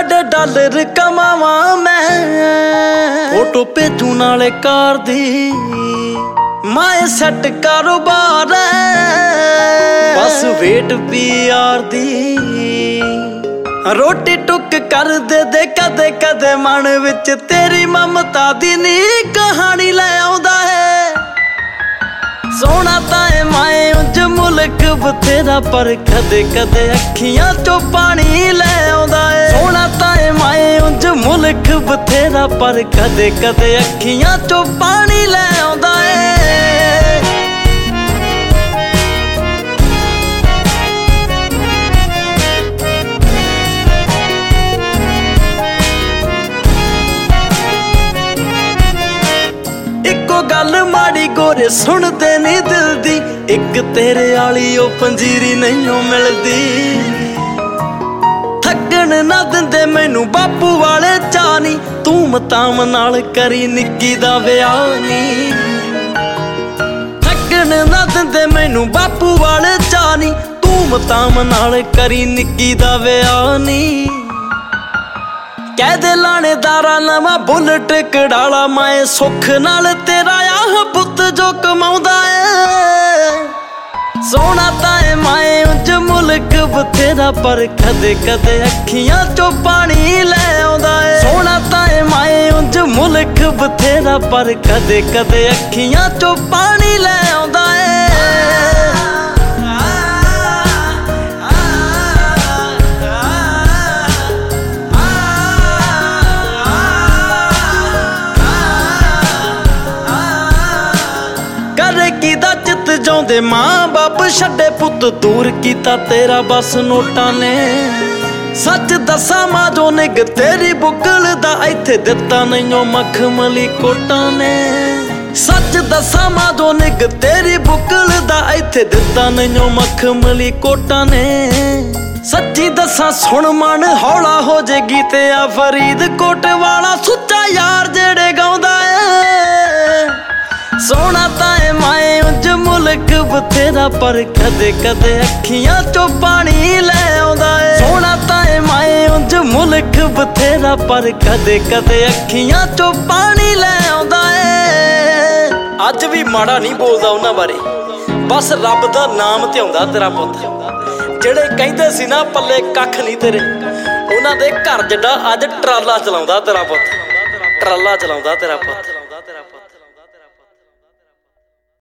बड़े डॉलर कमावा मैं, फोटो भेजू नाले कार दी, माए सैट कारोबार बस वेट PR दी। रोटी टुक कर दे कदे कदे मन विच तेरी ममता दी नी कहानी लै आउंदा है। सोना ताए माए उंज मुल्क बथेरा पर कदे कदे अखियां चों पानी लै आउंदा है। सोना ताए माए उंज मुल्क बथेरा पर कदे कदे अखियां चों पानी लै आउंदा है। गल माड़ी गोरे सुनते नी दिल दी, एक तेरे आली ओ पंजीरी नहीं मिलदी। थकन ना दिंदे मैनू बापू वाले चानी, तू मताम नाल करी निक्की दा विआह नी। थकन ना दिंदे मैनू बापू वाले चानी, तू मताम नाल करी निक्की दा विआह नी। कह दे लाणेदारा नवा बुलट कड़ाला, माए सुख नाल तेरा आह पुत जो कमाउंदा है। सोना ताए माए उंज मुल्क बथेरा पर कदे कदे अखियां चों पानी लै आउंदा है। सोना ताए माए उंज मुल्क बथेरा पर कदे कदे अखियां चों पानी लै आउंदा है। चित जाउंदे मां बाप छड्डे पुत दूर कीता तेरा बस नोटां ने। सच दसा मां जो निग तेरी बुकल दा इत्थे दिता नहीं मखमली कोटां ने। सच दसा मां जो निग तेरी बुकल दा इत्थे दिता नहीं मखमली कोटां ने। सच्ची दसा सुन मन हौला हो जेगी ते आ फरीदकोट वाला सुच्चा यार जेड़े गाउंदा है। सोना ताए माए उंज मुल्क बथेरा पर कदे कदे अखियां चों पानी लै आउंदा है। सोना ताए माए उंज मुल्क बथेरा पर कदे कदे अखियां चों पानी लै आउंदा है। अज भी माड़ा नहीं बोलदा उन्हां बारे, बस रब दा नाम ते आउंदा तेरा पुत। जेड़े कहंदे सी ना पल्ले कख नहीं तेरे, उन्हां दे घर जिड्डा अज ट्राला चलाउंदा तेरा पुत, ट्राला चलाउंदा तेरा पुत।